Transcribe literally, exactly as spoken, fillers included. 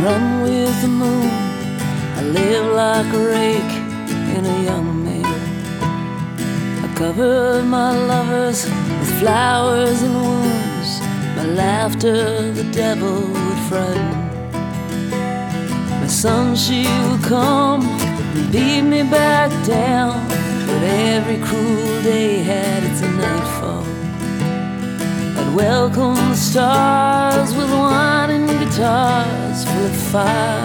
run with the moon. I live like a rake in a young man. I covered my lovers with flowers and wounds. My laughter the devil would frighten. My sun, she would come and beat me back down. But every cruel day had its nightfall. I'd welcome the stars with wine and guitars full of fire.